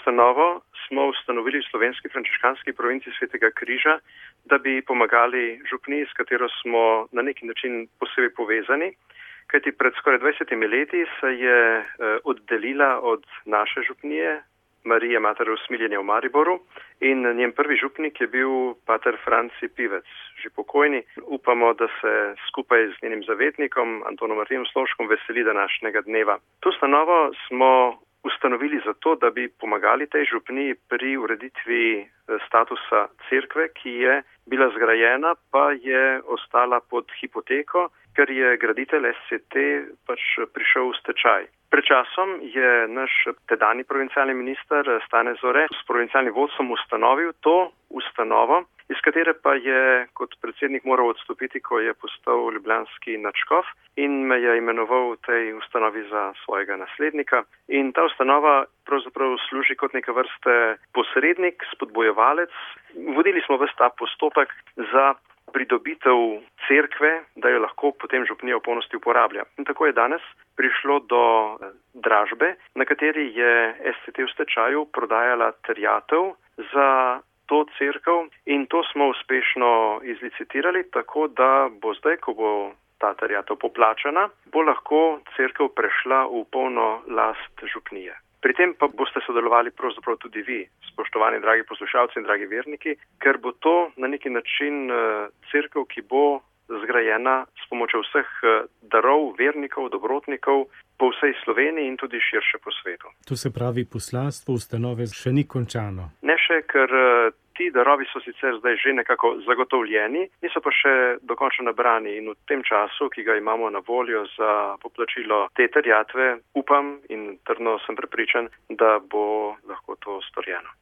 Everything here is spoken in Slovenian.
ustanovo smo ustanovili v slovenski frančiškanski provinciji Svetega Križa, da bi pomagali župniji, s katero smo na neki način posebej povezani, kajti pred skoraj 20 leti se je oddelila od naše župnije Marije Matere Usmiljenja v Mariboru in njen prvi župnik je bil pater Franci Pivec, že pokojni. Upamo, da se skupaj z njenim zavetnikom Antonom Martinom Sloškom veseli današnjega dneva. To ustanovo smo ustanovili zato, da bi pomagali tej župniji pri ureditvi statusa cerkve, ki je bila zgrajena, pa je ostala pod hipoteko, ker je graditelj SCT prišel v stečaj. Pred časom je naš tedajni provincialni minister Stane Zore s provincialnim vodstvom ustanovil to ustanovo, iz katere pa je kot predsednik moral odstopiti, ko je postal ljubljanski nadškof in me je imenoval v tej ustanovi za svojega naslednika. In ta ustanova pravzaprav služi kot neka vrste posrednik, spodbojevalec. Vodili smo ves ta postopek za pridobitev cerkve, da jo lahko potem župnija v polnosti uporablja. In tako je danes prišlo do dražbe, na kateri je SCT v stečaju prodajala terjatev za to cerkev in to smo uspešno izlicitirali, tako da bo zdaj, ko bo ta terjatev poplačana, bo lahko cerkev prešla v polno last župnije. Pri tem pa boste sodelovali pravzaprav tudi vi, spoštovani dragi poslušalci in dragi verniki, ker bo to na neki način cerkev, ki bo zgrajena s pomočjo vseh darov, vernikov, dobrotnikov po vsej Sloveniji in tudi širše po svetu. To se pravi, poslanstvo ustanove še ni končano. Ne še, ker ti darovi so sicer zdaj že nekako zagotovljeni, niso pa še dokončno nabrani in v tem času, ki ga imamo na voljo za poplačilo te terjatve, upam in trdno sem prepričan, da bo lahko to storjeno.